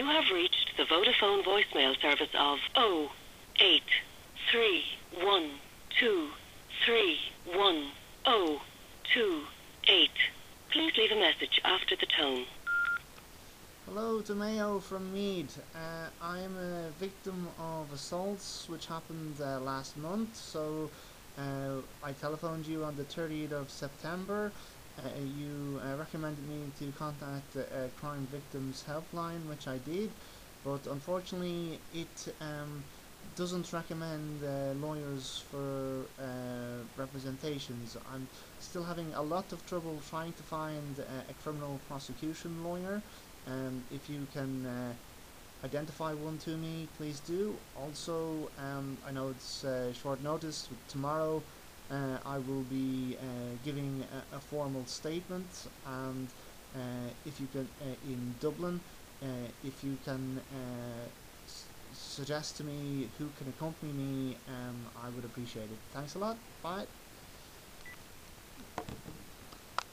have reached the Vodafone voicemail service of 08312310228. Please leave a message after the tone. Hello, Mayo from Mead. I'm a victim of assaults which happened last month, so I telephoned you on the 30th of September. You recommended me to contact the Crime Victims Helpline, which I did, but unfortunately it doesn't recommend lawyers for representations. I'm still having a lot of trouble trying to find a criminal prosecution lawyer. If you can identify one to me, please do. Also, I know it's short notice, but tomorrow I will be giving a formal statement, and if you can, in Dublin, if you can suggest to me who can accompany me, I would appreciate it. Thanks a lot. Bye.